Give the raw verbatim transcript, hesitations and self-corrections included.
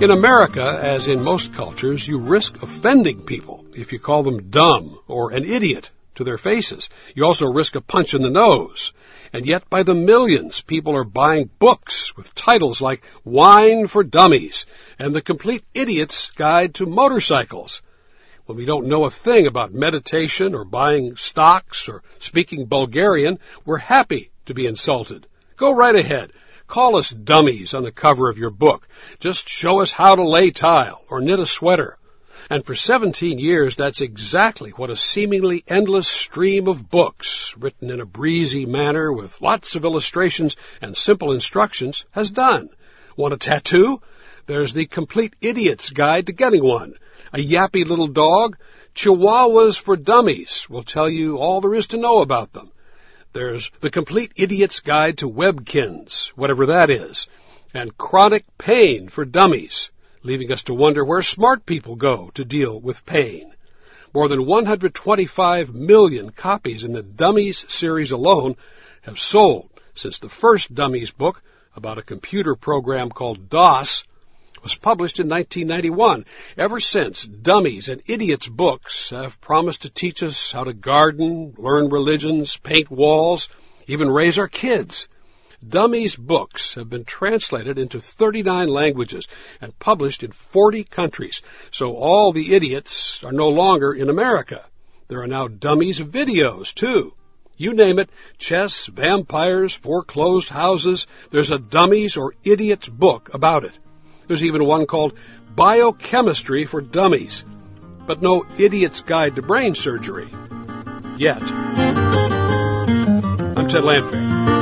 In America, as in most cultures, you risk offending people if you call them dumb or an idiot to their faces. You also risk a punch in the nose. And yet, by the millions, people are buying books with titles like Wine for Dummies and The Complete Idiot's Guide to Motorcycles. When we don't know a thing about meditation or buying stocks or speaking Bulgarian, we're happy to be insulted. Go right ahead. Call us dummies on the cover of your book. Just show us how to lay tile or knit a sweater. And for seventeen years, that's exactly what a seemingly endless stream of books, written in a breezy manner with lots of illustrations and simple instructions, has done. Want a tattoo? There's The Complete Idiot's Guide to Getting One. A yappy little dog? Chihuahuas for Dummies will tell you all there is to know about them. There's The Complete Idiot's Guide to Webkins, whatever that is, and Chronic Pain for Dummies, leaving us to wonder where smart people go to deal with pain. More than one hundred twenty-five million copies in the Dummies series alone have sold since the first Dummies book about a computer program called DOS was published in nineteen ninety-one. Ever since, Dummies and Idiots books have promised to teach us how to garden, learn religions, paint walls, even raise our kids. Dummies books have been translated into thirty-nine languages and published in forty countries, so all the idiots are no longer in America. There are now Dummies videos, too. You name it, chess, vampires, foreclosed houses, there's a Dummies or Idiots book about it. There's even one called Biochemistry for Dummies, but no Idiot's Guide to Brain Surgery. Yet. I'm Ted Lanfear.